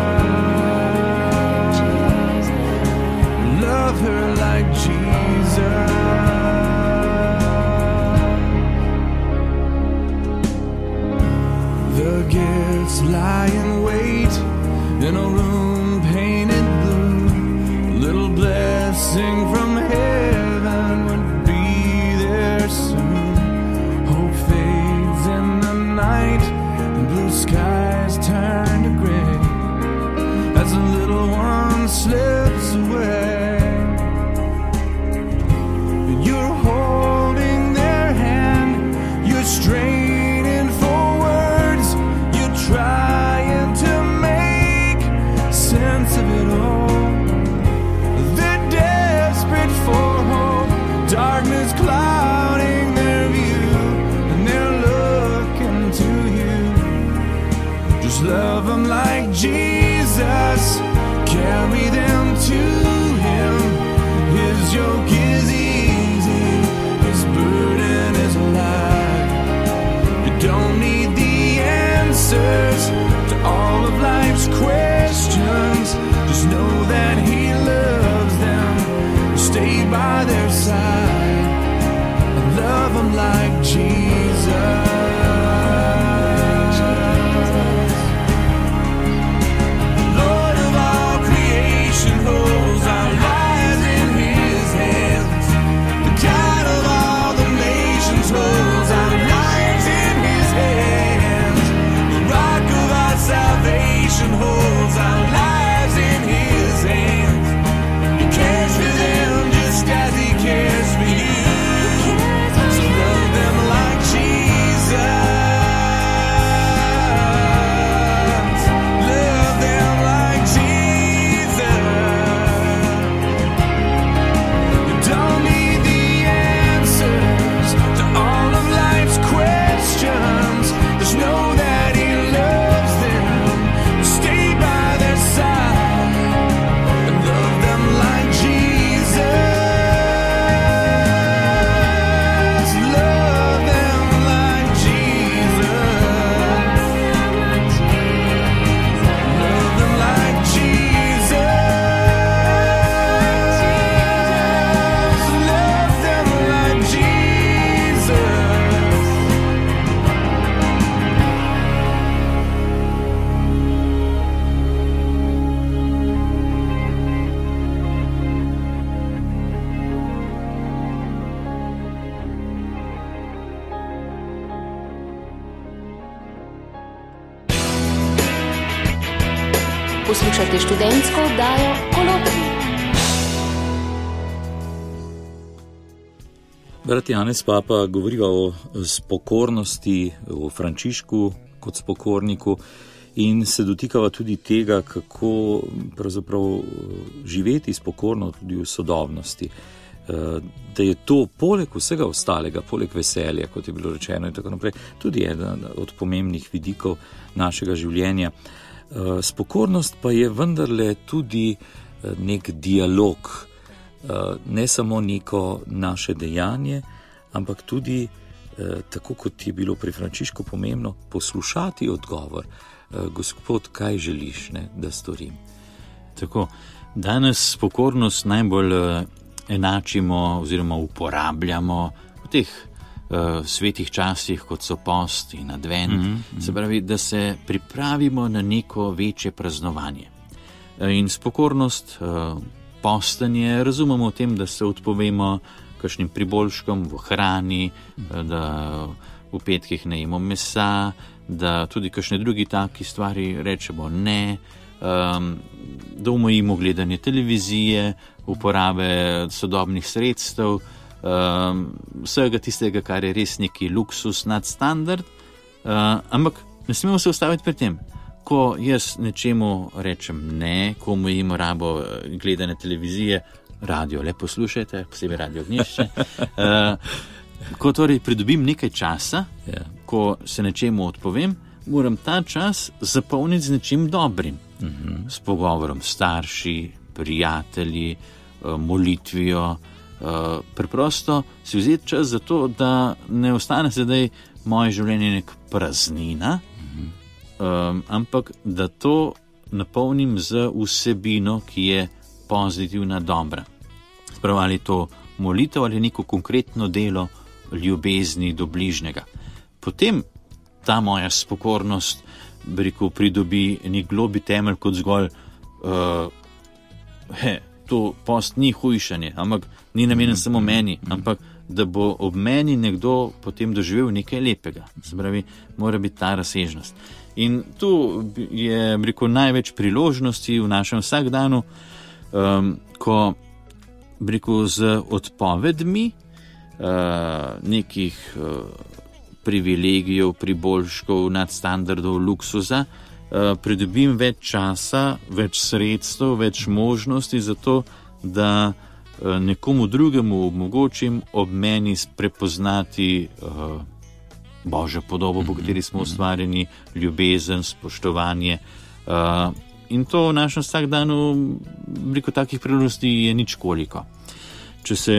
B: Love her like Jesus. The gifts lie in wait in a room painted blue. Little blessing from heaven would be there soon. Hope fades in the night, and blue skies turn to gray as the little one slips away. You're holding their hand, you're straining for words, you're trying to make sense of it all. For hope, darkness clouding their view, and they're looking to you. Just love them like Jesus. carry them to him. His yoke is easy, his burden is light. You don't need the answers to all of life's questions. Just know that he loves them, stay by their side, and love them like Jesus. Holds our lives in his hands. He cares for them just as he cares for you. So love them like Jesus. Love them like Jesus. You don't need the answers to all of life's questions. Just know that he loves them. Stay by their side and love them like Jesus. Love them like Jesus. Love them like Jesus. Love them like Jesus.
C: Poslušate študentsko oddajo Kolokvij.
A: Brat Janez Papa govoriva o spokornosti, o Frančišku kot spokorniku in se dotikava tudi tega, kako pravzaprav živeti spokorno tudi v sodobnosti. Da je to poleg vsega ostalega, poleg veselja, kot je bilo rečeno in tako naprej, tudi eden od pomembnih vidikov našega življenja. Spokornost pa je vendarle tudi nek dialog, ne samo neko naše dejanje, ampak tudi, tako kot je bilo pri Frančišku pomembno, poslušati odgovor. Gospod, kaj želiš, ne, da storim?
D: Tako, danes spokornost najbolj enačimo oziroma uporabljamo v teh uh, svetih časih, kot so post in advent, mm-hmm. se pravi, da se pripravimo na neko večje praznovanje. In spokornost, uh, postanje, razumemo v tem, da se odpovemo kakšnim priboljškom v hrani, mm-hmm. da v petkih ne jemo mesa, da tudi kakšne drugi taki stvari rečemo ne, um, da omejimo gledanje televizije, uporabe sodobnih sredstev, um, vsega tistega, kar je res neki luksus, nadstandard, uh, ampak ne smemo se ustaviti pri tem. Ko jaz nečemu rečem ne, ko omejimo rabo gledanje televizije, radio, le poslušajte, posebej Radio Ognjišče, uh, ko torej pridobim nekaj časa, yeah. ko se nečemu odpovem, moram ta čas zapolniti z nečim dobrim, mm-hmm. s pogovorom s starši, prijatelji, molitvijo, preprosto si vzeti čas za to, da ne ostane sedaj moje življenje nek praznina, mm-hmm. um, ampak da to napolnim z vsebino, ki je pozitivna, dobra. Sprav ali to molitev ali neko konkretno delo ljubezni do bližnjega. Potem ta moja spokornost, bi rekel, pridobi nek globi temelj kot zgolj uh, he, to post ni hujšanje, ampak ni namenjen mm-hmm. samo meni, ampak da bo ob meni nekdo potem doživel nekaj lepega. Se pravi, mora biti ta razsežnost. In tu je, bi rekel, največ priložnosti v našem vsakdanu, um, ko, bi rekel, z odpovedmi uh, nekih uh, privilegijev, priboljškov, nadstandardov, luksuza, uh, pridobim več časa, več sredstev, več možnosti za to, da uh, nekomu drugemu omogočim ob meni prepoznati uh, Božjo podobo, po kateri smo ustvarjeni, ljubezen, spoštovanje. Uh, in to v našem vsakdanu, veliko takih priložnosti je nič koliko. Če se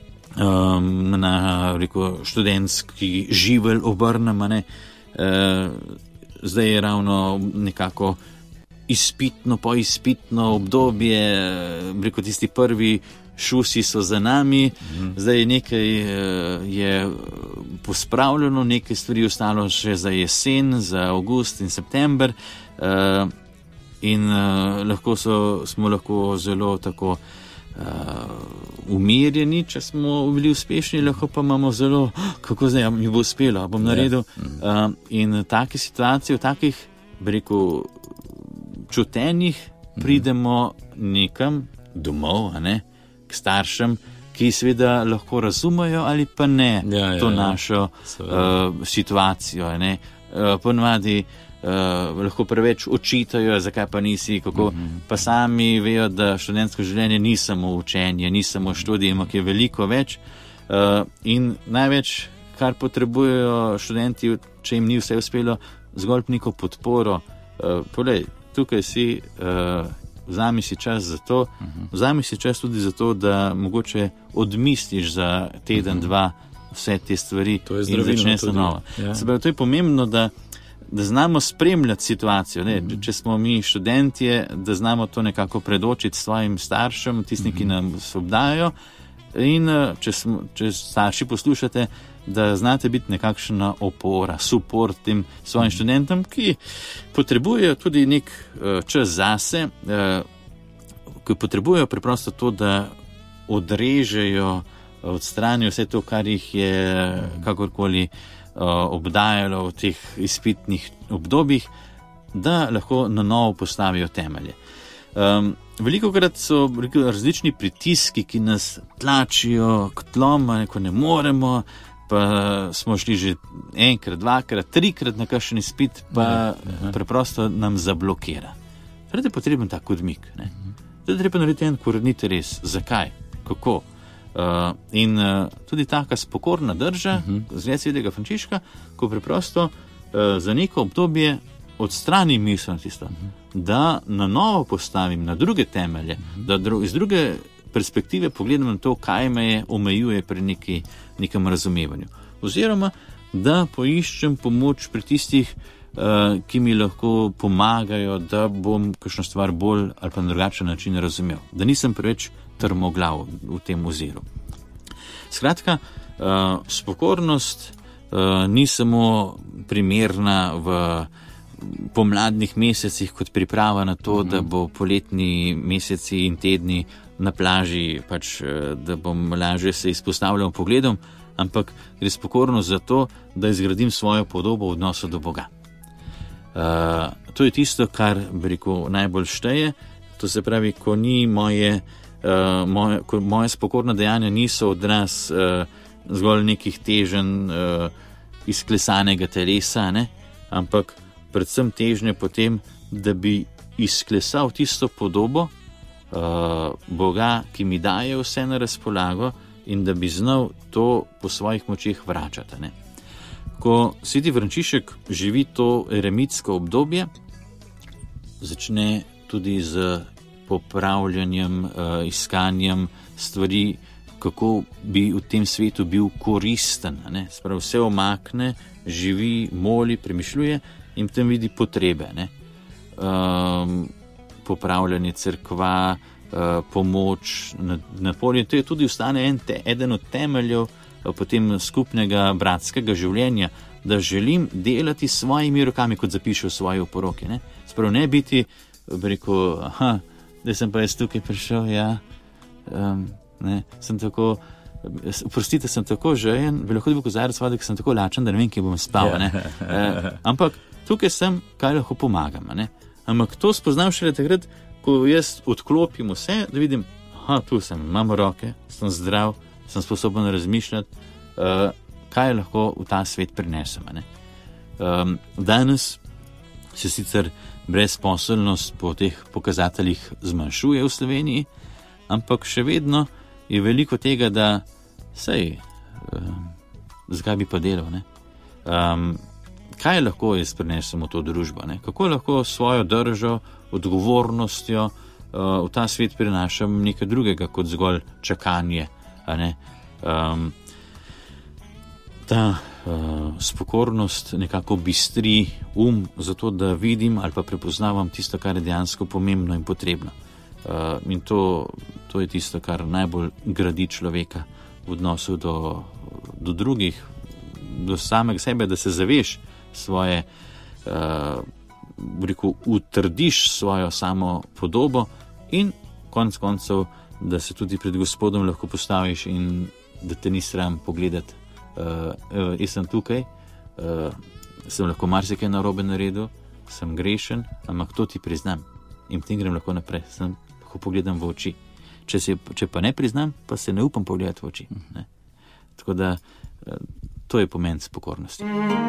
D: um, na rekel, študentski živelj obrnemo, ne, uh, zdaj je ravno nekako izpitno, poizpitno obdobje, rekel, tisti prvi šusi so za nami, mm. zdaj nekaj je pospravljeno, nekaj stvari ostalo še za jesen, za avgust in september uh, in uh, lahko so, smo lahko zelo tako uh, umirjeni, če smo bili uspešni, lahko pa imamo zelo, kako zdaj mi bo uspelo, bom naredil. Yeah. Uh, in take situacije, v takih, rekel, čutenjih pridemo nekam domov, a ne, k staršem, ki seveda lahko razumejo ali pa ne ja, ja, to našo uh, situacijo. Ne. Uh, ponavadi uh, lahko preveč očitajo, zakaj pa nisi, kako mm-hmm. pa sami vejo, da študentsko življenje ni samo učenje, ni samo študij, ampak je veliko več. Uh, in največ, kar potrebujejo študenti, če jim ni vse uspelo, zgolj neko podporo. Uh, polej, tukaj si, uh, vzami si čas za to, uh-huh. vzami si čas tudi za to, da mogoče odmisliš za teden, uh-huh. dva vse te stvari in začneš na novo. Ja. Se pravi, to je pomembno, da, da znamo spremljati situacijo. Ne? Uh-huh. Če smo mi študentje, da znamo to nekako predočiti svojim staršem, tistim, uh-huh. ki nam se obdajajo, in če, smo, če starši poslušate, da znate biti nekakšna opora, support tem svojim študentom, ki potrebujejo tudi nek uh, čas zase, uh, ki potrebujejo preprosto to, da odrežejo, odstranijo vse to, kar jih je kakorkoli uh, obdajalo v teh izpitnih obdobjih, da lahko na novo postavijo temelje. Um, veliko krat so različni pritiski, ki nas tlačijo k tlom, ko ne moremo, pa smo šli že enkrat, dvakrat, trikrat na kakšen izpit, pa ja, preprosto nam zablokira. Zdaj je potreben tak odmik. Ne? Zdaj je treba narediti en korenit res. Zakaj? Kako? Uh, in uh, tudi taka spokorna drža, uh-huh. zgled svetega Frančiška, ko preprosto uh, za neko obdobje odstrani misel tisto, uh-huh. da na novo postavim, na druge temelje, uh-huh. da dru- iz druge perspektive pogledam na to, kaj me je omejuje pri neki, nekem razumevanju. Oziroma, da poiščem pomoč pri tistih, uh, ki mi lahko pomagajo, da bom kakšno stvar bolj ali pa na drugačen način razumel. Da nisem preveč trmoglav v tem oziru. Skratka, uh, spokornost uh, ni samo primerna v pomladnih mesecih kot priprava na to, mm-hmm. da bo poletni meseci in tedni na plaži, pač, da bom lažje se izpostavljal pogledom, ampak gre spokornost za to, da izgradim svojo podobo v odnosu do Boga. Uh, to je tisto, kar bi rekel najbolj šteje, to se pravi, ko ni moje, uh, moje, ko moje spokorna dejanja niso odraz uh, zgolj nekih teženj uh, izklesanega telesa, ne? Ampak predvsem težnje potem, da bi izklesal tisto podobo uh, Boga, ki mi daje vse na razpolago in da bi znal to po svojih močeh vračati. Ne? Ko sveti Frančišek živi to eremitsko obdobje, začne tudi z popravljanjem, uh, iskanjem stvari, kako bi v tem svetu bil koristen. Ne? Sprav vse omakne, živi, moli, premišljuje in potem vidi potrebe. Ne? Um, popravljanje cerkva, uh, pomoč na, na polju. To je tudi ostane en te, eden od temeljev uh, potem skupnega bratskega življenja, da želim delati s svojimi rokami, kot zapiše v svoji oporoki. Ne? Sprav ne biti, bi rekel, aha, da sem pa jaz tukaj prišel, ja, um, ne, sem tako, oprostite, sem tako žejen, bi lahko bil kozarec vode, ker sem tako lačen, da ne vem, kje bom spal. Ne? Uh, ampak tukaj sem, kaj lahko pomagam. Ne? Ampak to spoznam šele takrat, ko jaz odklopim vse, da vidim, aha, tu sem, imam roke, sem zdrav, sem sposoben razmišljati, uh, kaj lahko v ta svet prinesem. Ne? Um, danes se sicer brezposelnost po teh pokazateljih zmanjšuje v Sloveniji, ampak še vedno je veliko tega, da sej, um, zakaj bi pa delal, ne? Um, kaj lahko jaz prinesem v to družbo, ne? Kako lahko svojo držo odgovornostjo v ta svet prinašam nekaj drugega kot zgolj čakanje. A ne? Um, ta uh, spokornost nekako bistri um, zato da vidim ali pa prepoznavam tisto, kar je dejansko pomembno in potrebno. Uh, in to, to je tisto, kar najbolj gradi človeka v odnosu do, do drugih, do samega sebe, da se zaveš svoje, uh, rekel, utrdiš svojo samo podobo in konec koncev, da se tudi pred Gospodom lahko postaviš in da te ni sram pogledati. Uh, jaz sem tukaj, uh, sem lahko marsikaj narobe naredil, sem grešen, ampak to ti priznam in potem grem lahko naprej, sem lahko pogledam v oči. Če, se, če pa ne priznam, pa se ne upam pogledati v oči. Ne? Tako da uh, to je pomen spokornosti.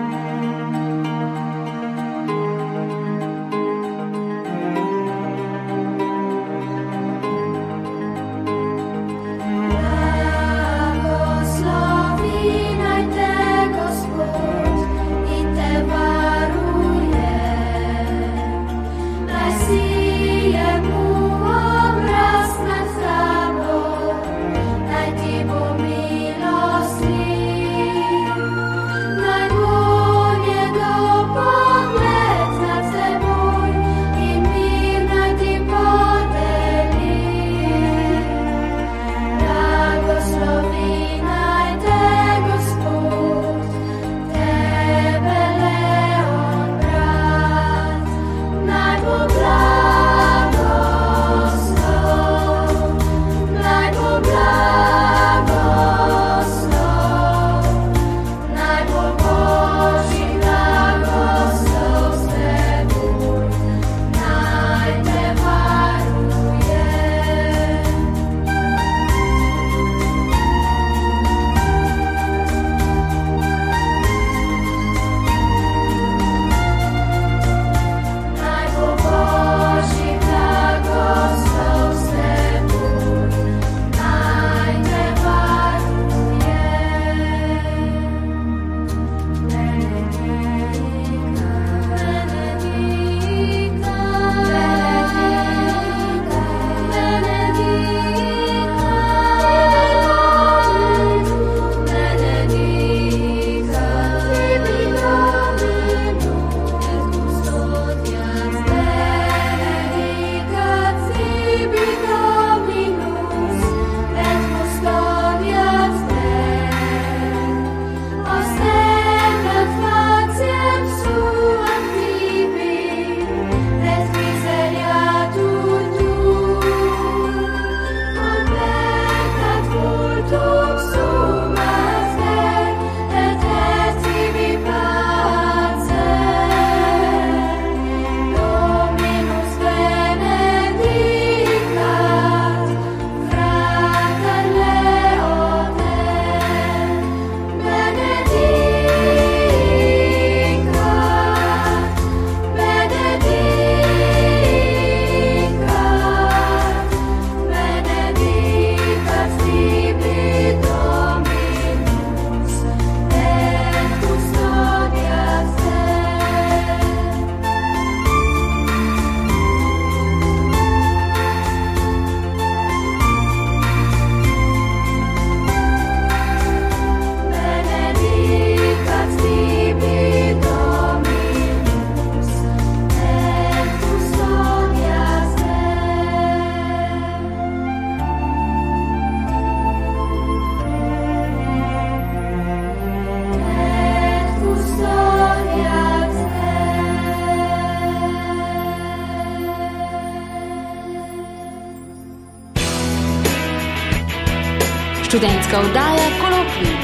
C: Študentska oddaja Kolokvij.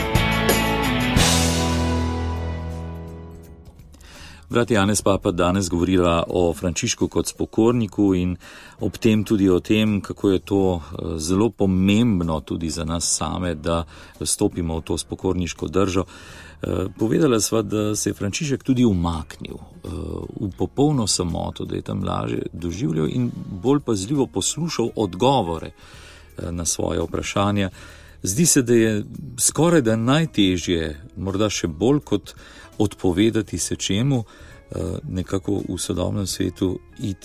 A: Brat Janez Papa danes govorila o Frančišku kot spokorniku in ob tem tudi o tem, kako je to zelo pomembno tudi za nas same, da stopimo v to spokorniško držo. Povedala sva, da se je Frančišek tudi umaknil v popolno samoto, da je tam lažje doživljal in bolj pazljivo poslušal odgovore na svoje vprašanja. Zdi se, da je skoraj da najtežje, morda še bolj kot odpovedati se čemu, nekako v sodobnem svetu iti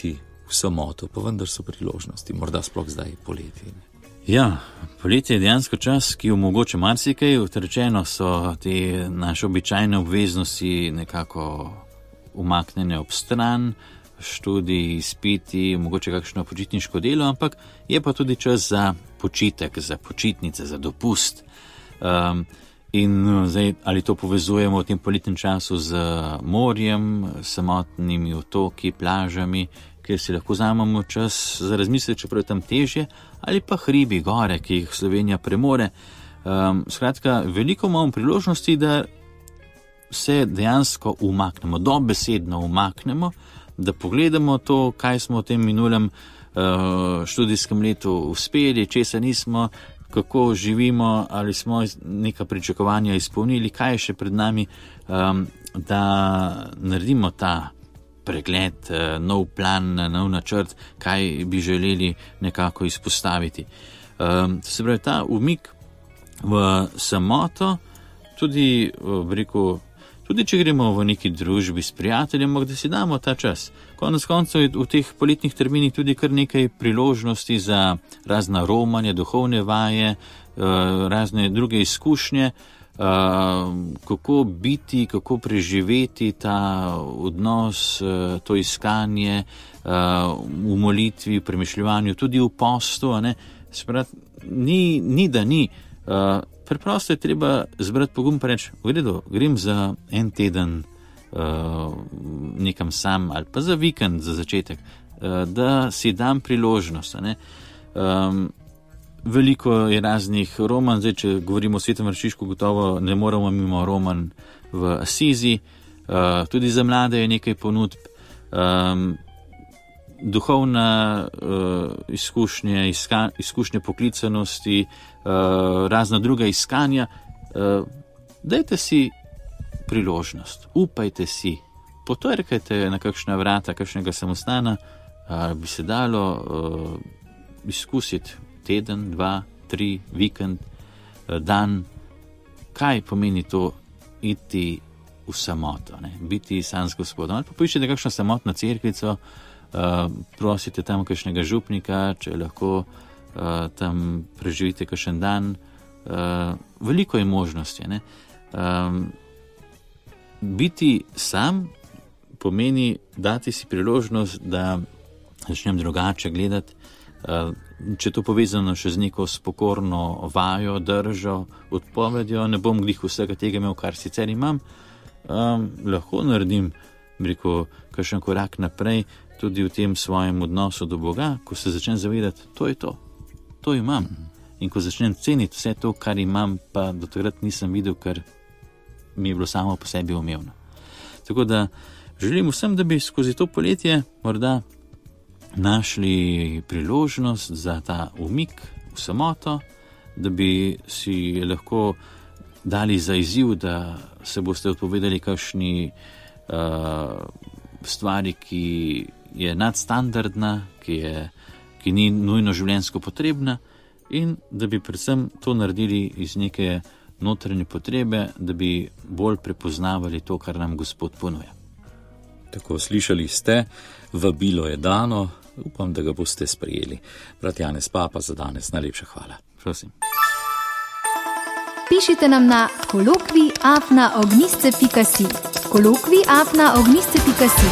A: v samoto, pa vendar so priložnosti, morda sploh zdaj poleti.
D: Ja, poletje je dejansko čas, ki omogoča marsikaj. Utrečeno so te naše običajne obveznosti nekako umaknjene ob stran, študiji, izpiti, mogoče kakšno počitniško delo, ampak je pa tudi čas za počitek, za počitnice, za dopust. Um, in zdaj, ali to povezujemo v tem poletnem času z morjem, samotnimi otoki, plažami, kjer si lahko vzamemo čas za razmislek, čeprav je tam težje, ali pa hribi, gore, ki jih Slovenija premore. Um, skratka, veliko imamo priložnosti, da se dejansko umaknemo, dobesedno umaknemo, da pogledamo to, kaj smo v tem minulem uh, študijskem letu uspeli, česa nismo, kako živimo, ali smo neka pričakovanja izpolnili, kaj je še pred nami, um, da naredimo ta pregled, nov plan, nov načrt, kaj bi želeli nekako izpostaviti. Um, to se pravi, ta umik v samoto, tudi, rekel, tudi če gremo v neki družbi s prijateljem, da si damo ta čas. Konec koncev je v teh poletnih terminih tudi kar nekaj priložnosti za razna romanja, duhovne vaje, razne druge izkušnje, Uh, kako biti, kako preživeti ta odnos, uh, to iskanje uh, v molitvi, v premišljevanju, tudi v postu. Sprat, ni, ni da ni. Uh, preprosto je treba zbrati pogum pa reči, v redu, grem za en teden uh, nekam sam ali pa za vikend za začetek, uh, da si dam priložnost. Um, Veliko je raznih roman, zdaj, če govorimo o Svetem Frančišku, gotovo ne moramo mimo roman v Asizi, uh, tudi za mlade je nekaj ponudb, um, duhovna uh, izkušnje, iska, izkušnje poklicanosti, uh, razna druga iskanja. Uh, dajte si priložnost, upajte si, potrkajte na kakšna vrata, kakšnega samostana, uh, bi se dalo uh, izkusiti teden, dva, tri, vikend, dan, kaj pomeni to iti v samoto, ne? Biti sam z Gospodom. Ali pa poiščete kakšno samotno cerkvico, uh, prosite tam kakšnega župnika, če lahko uh, tam preživite kakšen dan. Uh, veliko je možnosti. Ne? Um, biti sam pomeni dati si priložnost, da začnem drugače gledati. Uh, če to povezano še z neko spokorno vajo, držo, odpovedjo, ne bom glih vsega tega imel, kar sicer imam, um, lahko naredim, rekel, kakšen korak naprej, tudi v tem svojem odnosu do Boga, ko se začnem zavedati, to je to, to imam. In ko začnem ceniti vse to, kar imam, pa do takrat nisem videl, ker mi je bilo samo po sebi umevno. Tako da želim vsem, da bi skozi to poletje morda našli priložnost za ta umik v samoto, da bi si lahko dali za izziv, da se boste odpovedali kakšni uh, stvari, ki je nadstandardna, ki, je, ki ni nujno življenjsko potrebna, in da bi predvsem to naredili iz neke notranje potrebe, da bi bolj prepoznavali to, kar nam Gospod ponuja.
A: Tako, slišali ste, vabilo je dano, upam, da ga boste sprejeli. Brat Janez Papa, za danes najlepša hvala.
D: Prosim.
C: Pišite nam na kolokvij afna ognjišče pika si. kolokvij afna ognjišče pika si.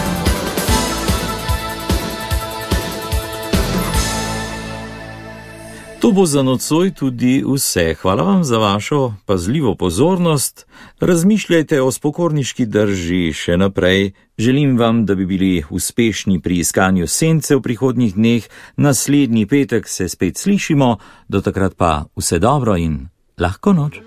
A: To bo za nocoj tudi vse. Hvala vam za vašo pazljivo pozornost. Razmišljajte o spokorniški drži še naprej. Želim vam, da bi bili uspešni pri iskanju sence v prihodnjih dneh. Naslednji petek se spet slišimo. Do takrat pa vse dobro in lahko noč.